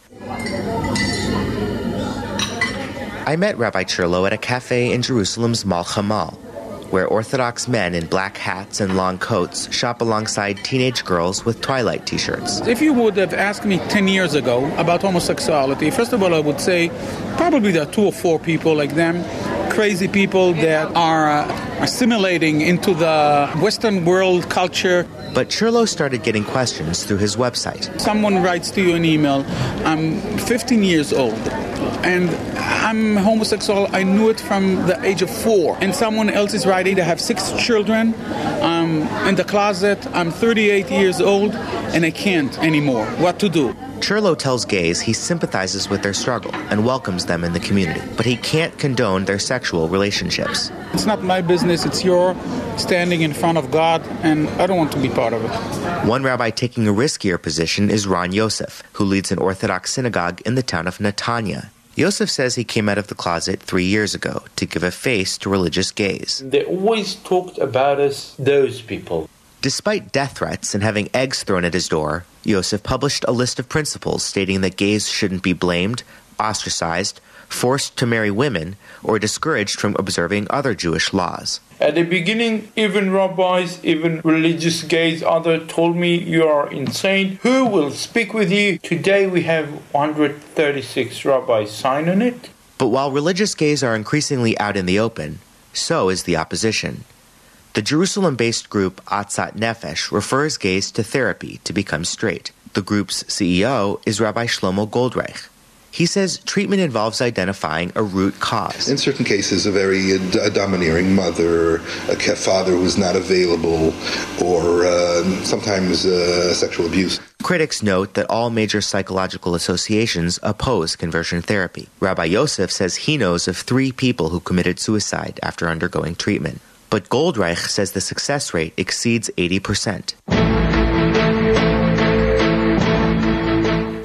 I met Rabbi Cherlo at a cafe in Jerusalem's Mal Hamal, where Orthodox men in black hats and long coats shop alongside teenage girls with Twilight t-shirts. If you would have asked me ten years ago about homosexuality, first of all, I would say probably there are two or four people like them, crazy people that are uh, assimilating into the Western world culture. But Cherlo started getting questions through his website. Someone writes to you an email, I'm fifteen years old, and I'm homosexual. I knew it from the age of four. And someone else is writing, I have six children, I'm in the closet, I'm thirty-eight years old, and I can't anymore. What to do? Cherlo tells gays he sympathizes with their struggle and welcomes them in the community, but he can't condone their sexual relationships. It's not my business, it's your standing in front of God, and I don't want to be part of it. One rabbi taking a riskier position is Ron Yosef, who leads an Orthodox synagogue in the town of Netanya. Yosef says he came out of the closet three years ago to give a face to religious gays. They always talked about us, those people. Despite death threats and having eggs thrown at his door, Yosef published a list of principles stating that gays shouldn't be blamed, ostracized, forced to marry women, or discouraged from observing other Jewish laws. At the beginning, even rabbis, even religious gays, others told me, you are insane. Who will speak with you? Today we have one hundred thirty-six rabbis sign on it. But while religious gays are increasingly out in the open, so is the opposition. The Jerusalem-based group Atzat Nefesh refers gays to therapy to become straight. The group's C E O is Rabbi Shlomo Goldreich. He says treatment involves identifying a root cause. In certain cases, a very uh, domineering mother, a father who's not available, or uh, sometimes uh, sexual abuse. Critics note that all major psychological associations oppose conversion therapy. Rabbi Yosef says he knows of three people who committed suicide after undergoing treatment. But Goldreich says the success rate exceeds eighty percent.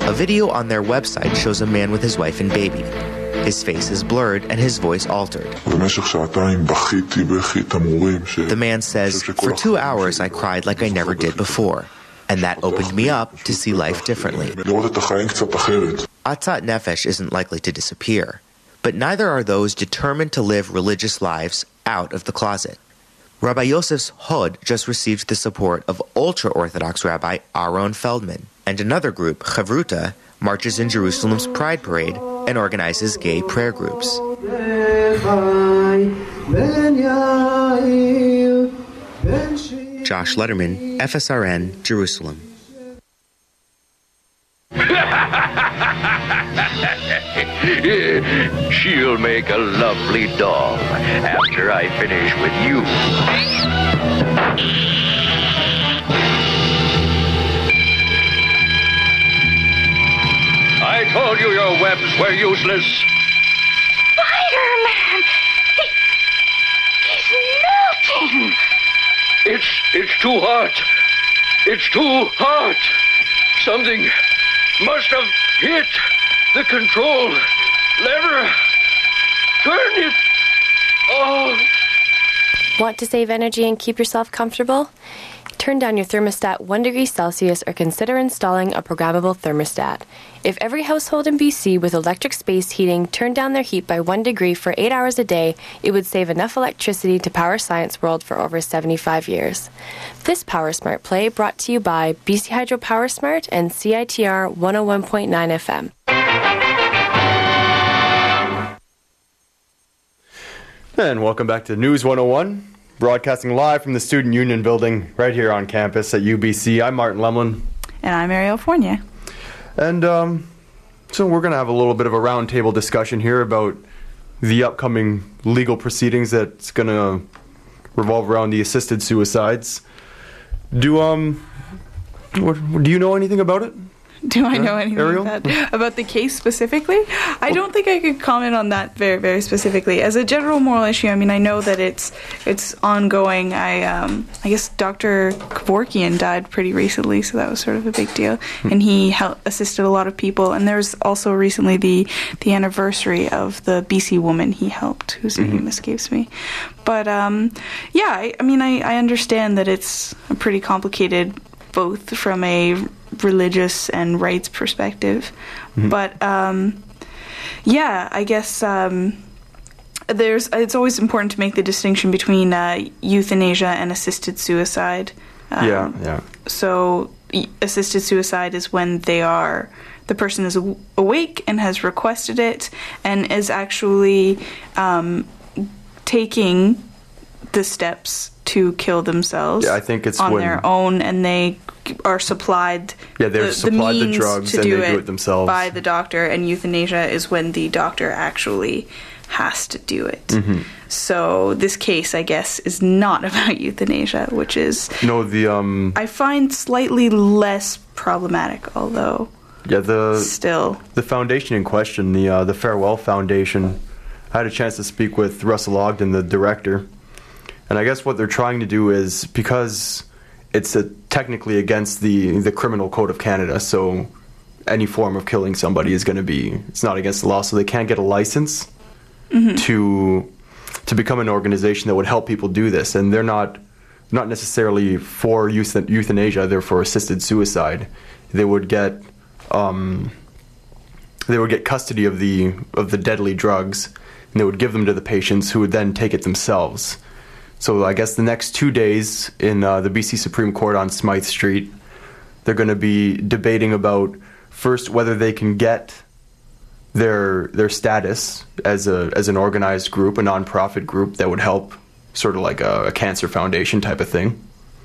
A video on their website shows a man with his wife and baby. His face is blurred and his voice altered. The man says, "For two hours I cried like I never did before, and that opened me up to see life differently." Atzat Nefesh isn't likely to disappear, but neither are those determined to live religious lives out of the closet. Rabbi Yosef's Hod just received the support of ultra-Orthodox Rabbi Aaron Feldman, and another group, Chavruta, marches in Jerusalem's Pride Parade and organizes gay prayer groups. Josh Letterman, F S R N, Jerusalem. She'll make a lovely doll after I finish with you. I told you your webs were useless. Spider-Man! He, he's melting! It's, it's too hot. It's too hot. Something must have hit the control lever. Turn it off. Want to save energy and keep yourself comfortable? Turn down your thermostat one degree Celsius or consider installing a programmable thermostat. If every household in B C with electric space heating turned down their heat by one degree for eight hours a day, it would save enough electricity to power Science World for over seventy-five years. This Power Smart play brought to you by B C Hydro Power Smart and C I T R one oh one point nine F M. And welcome back to News one oh one, broadcasting live from the Student Union building right here on campus at U B C. I'm Martin Lemlin. And I'm Ariel Fournier. And um, so we're going to have a little bit of a roundtable discussion here about the upcoming legal proceedings that's going to revolve around the assisted suicides. Do um, what, do you know anything about it? Do I know anything Ariel? about, about the case specifically? I don't think I could comment on that very, very specifically. As a general moral issue, I mean, I know that it's it's ongoing. I um, I guess Doctor Kevorkian died pretty recently, so that was sort of a big deal. And he helped, assisted a lot of people. And there's also recently the, the anniversary of the B C woman he helped, whose mm-hmm. name escapes me. But um, yeah, I, I mean, I, I understand that it's a pretty complicated, both from a religious and rights perspective. Mm-hmm. But um, yeah, I guess um, there's it's always important to make the distinction between uh, euthanasia and assisted suicide. Um, yeah, yeah. So assisted suicide is when they are the person is awake and has requested it and is actually um, taking the steps to kill themselves. Yeah, I think it's on when their own, and they are supplied. Yeah, they're the, supplied the, the means drugs to and do they it do it themselves by the doctor. And euthanasia is when the doctor actually has to do it. Mm-hmm. So this case, I guess, is not about euthanasia, which is no the um. I find slightly less problematic, although yeah the still the foundation in question, the uh, the Farewell Foundation. I had a chance to speak with Russell Ogden, the director. And I guess what they're trying to do is, because it's a, technically against the, the Criminal Code of Canada, so any form of killing somebody is going to be, it's not against the law, so they can't get a license mm-hmm. to to become an organization that would help people do this. And they're not not necessarily for euth- euthanasia, they're for assisted suicide. They would get um, they would get custody of the of the deadly drugs, and they would give them to the patients who would then take it themselves. So I guess the next two days in uh, the B C Supreme Court on Smythe Street, they're going to be debating about, first, whether they can get their their status as a as an organized group, a nonprofit group that would help, sort of like a, a cancer foundation type of thing,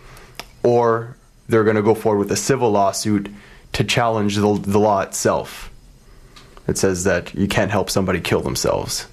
or they're going to go forward with a civil lawsuit to challenge the, the law itself. It says that you can't help somebody kill themselves.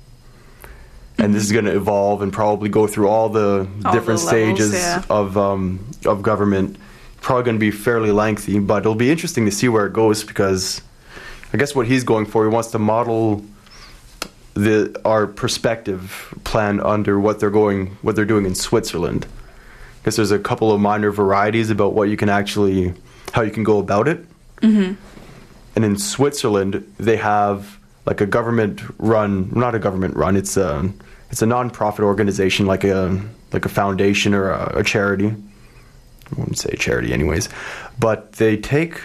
And this is going to evolve and probably go through all the all different the levels, stages yeah. of um, of government. Probably going to be fairly lengthy, but it'll be interesting to see where it goes, because I guess what he's going for, he wants to model the our perspective plan under what they're going, what they're doing in Switzerland. I guess there's a couple of minor varieties about what you can actually, how you can go about it. Mm-hmm. and in Switzerland they have like a government-run, not a government-run, it's a it's a non-profit organization, like a like a foundation or a, a charity. I wouldn't say charity, anyways, but they take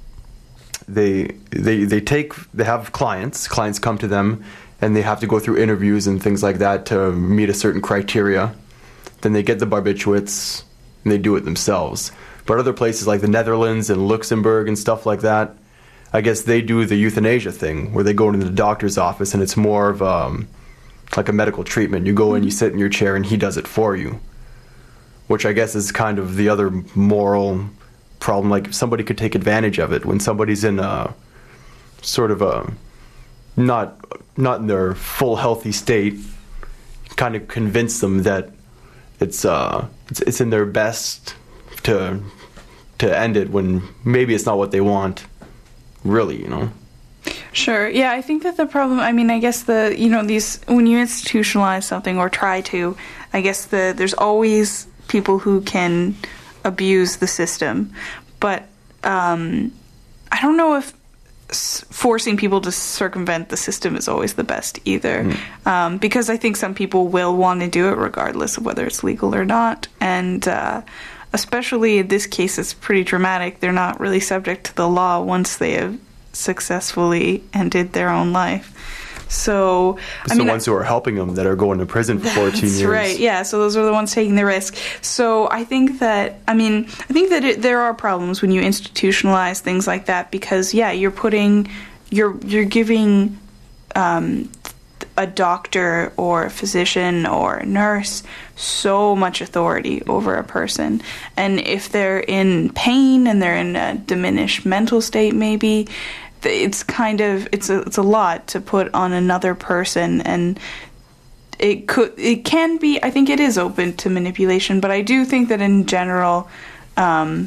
they they they take they have clients. Clients come to them, and they have to go through interviews and things like that to meet a certain criteria. Then they get the barbiturates, and they do it themselves. But other places like the Netherlands and Luxembourg and stuff like that, I guess they do the euthanasia thing, where they go into the doctor's office and it's more of um, like a medical treatment. You go in, you sit in your chair, and he does it for you. Which I guess is kind of the other moral problem. Like, somebody could take advantage of it when somebody's in a sort of a not not in their full healthy state. Kind of convince them that it's uh it's, it's in their best to to end it when maybe it's not what they want, really, you know. Sure. Yeah, I think that the problem, I mean, I guess the, you know, these, when you institutionalize something or try to, I guess the there's always people who can abuse the system. But um, I don't know if s- forcing people to circumvent the system is always the best either. Mm. Um, because I think some people will want to do it regardless of whether it's legal or not. And uh, especially in this case, it's pretty dramatic. They're not really subject to the law once they have successfully ended their own life. So, it's I mean, the ones who are helping them that are going to prison for fourteen that's years. Right, yeah, so those are the ones taking the risk. So I think that, I mean, I think that it, there are problems when you institutionalize things like that because, yeah, you're putting, you're you're giving um, a doctor or a physician or a nurse so much authority over a person. And if they're in pain and they're in a diminished mental state maybe, it's kind of it's a it's a lot to put on another person, and it could it can be I think it is open to manipulation, but I do think that in general um,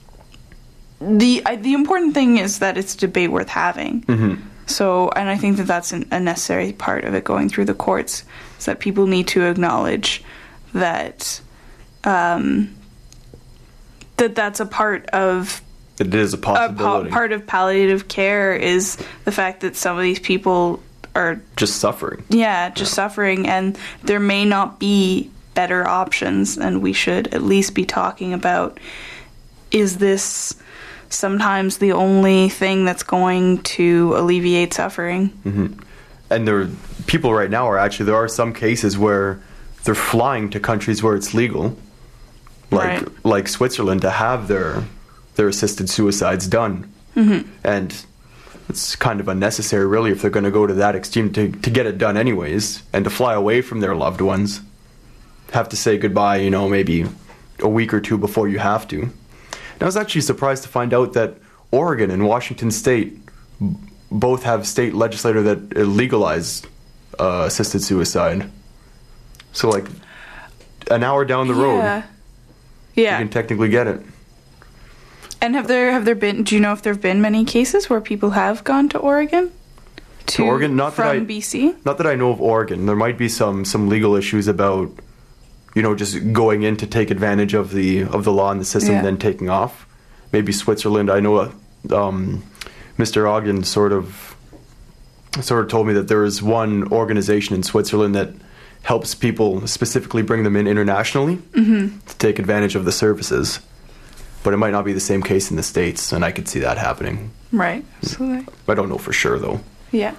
the I, the important thing is that it's a debate worth having. Mm-hmm. So, and I think that that's an, a necessary part of it going through the courts, is that people need to acknowledge that um, that that's a part of It is a possibility. A po- part of palliative care is the fact that some of these people are just suffering. Yeah, just yeah. suffering, and there may not be better options, and we should at least be talking about, is this sometimes the only thing that's going to alleviate suffering? Mm-hmm. And there, people right now are actually, there are some cases where they're flying to countries where it's legal, like right. like Switzerland, to have their their assisted suicides done. Mm-hmm. And it's kind of unnecessary, really, if they're going to go to that extreme to, to get it done anyways, and to fly away from their loved ones. Have to say goodbye, you know, maybe a week or two before you have to. And I was actually surprised to find out that Oregon and Washington State b- both have state legislature that legalized uh, assisted suicide. So, like, an hour down the road, yeah. Yeah. you can technically get it. And have there have there been? Do you know if there have been many cases where people have gone to Oregon? To, to Oregon, not from that I, B C. Not that I know of Oregon. There might be some some legal issues about, you know, just going in to take advantage of the of the law and the system, yeah. then taking off. Maybe Switzerland. I know um, Mister Ogden sort of sort of told me that there is one organization in Switzerland that helps people specifically bring them in internationally mm-hmm. to take advantage of the services. But it might not be the same case in the States, and I could see that happening. Right. Absolutely. I don't know for sure, though. Yeah.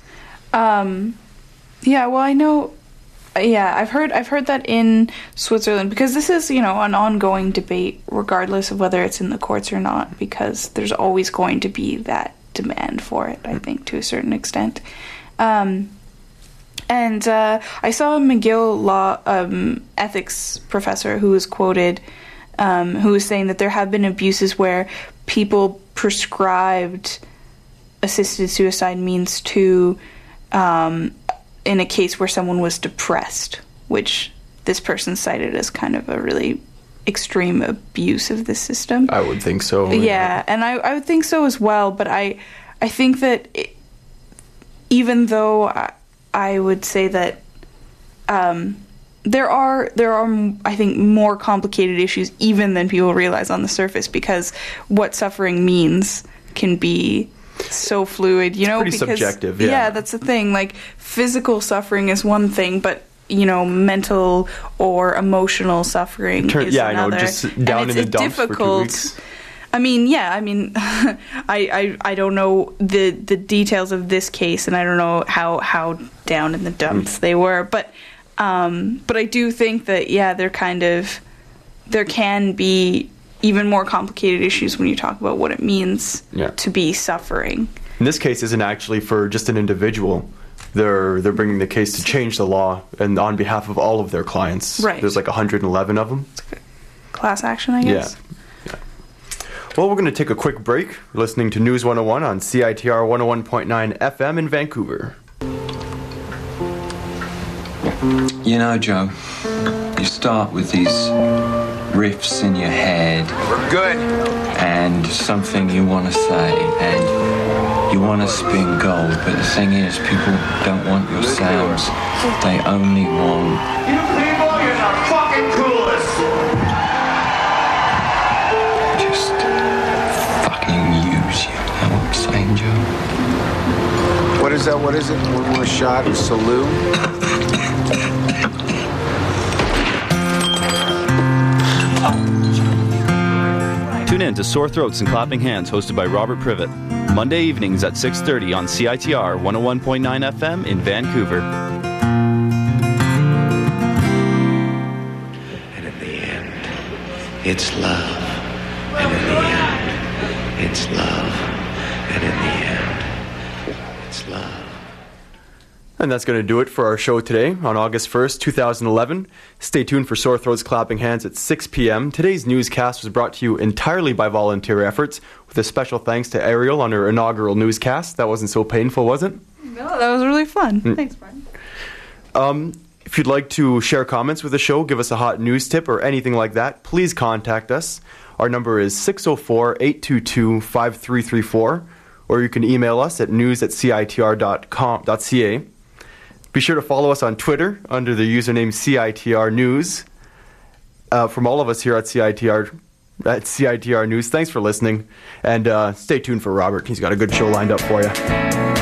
Um, yeah. Well, I know. Yeah, I've heard. I've heard that in Switzerland, because this is, you know, an ongoing debate, regardless of whether it's in the courts or not, because there's always going to be that demand for it. I think to a certain extent. Um, and uh, I saw a McGill law um, ethics professor who was quoted. Um, who was saying that there have been abuses where people prescribed assisted suicide means to, um, in a case where someone was depressed, which this person cited as kind of a really extreme abuse of the system. I would think so. Yeah, yeah. and I, I would think so as well, but I, I think that it, even though I, I would say that um, There are, there are, I think, more complicated issues even than people realize on the surface, because what suffering means can be so fluid, you know, pretty because subjective, yeah. that's the thing. Like, physical suffering is one thing, but you know, mental or emotional suffering Turn, is yeah, another. I know, just down and in it's the dumps difficult. for two weeks. I mean, yeah, I mean, I, I I don't know the the details of this case, and I don't know how how down in the dumps mm. they were, but um, but I do think that yeah, they're kind of there can be even more complicated issues when you talk about what it means yeah. to be suffering. In this case, isn't actually for just an individual. They're they're bringing the case to change the law and on behalf of all of their clients. Right. There's like one hundred eleven of them. Class action, I guess. Yeah. yeah. Well, we're going to take a quick break. We're listening to News one oh one on C I T R one oh one point nine F M in Vancouver. You know, Joe, you start with these riffs in your head. We're good. And something you want to say, and you want to spin gold, but the thing is, people don't want your sounds. They only want... You people, you're the fucking coolest! Just fucking use you. You know what I'm saying, Joe? What is that? What is it? One more shot and salute? Tune in to Sore Throats and Clapping Hands, hosted by Robert Privet. Monday evenings at six thirty on C I T R one oh one point nine F M in Vancouver. And in the end, it's love. And in the end, it's love. And in the end, it's love. And that's going to do it for our show today on August first, twenty eleven. Stay tuned for Sore Throats Clapping Hands at six p.m. Today's newscast was brought to you entirely by volunteer efforts, with a special thanks to Ariel on her inaugural newscast. That wasn't so painful, was it? No, that was really fun. Mm. Thanks, Brian. Um, if you'd like to share comments with the show, give us a hot news tip or anything like that, please contact us. Our number is six oh four, eight two two, five three three four, or you can email us at news at C I T R dot C A. Be sure to follow us on Twitter under the username C I T R News. Uh, from all of us here at C I T R at C I T R News, thanks for listening, and uh, stay tuned for Robert. He's got a good show lined up for you.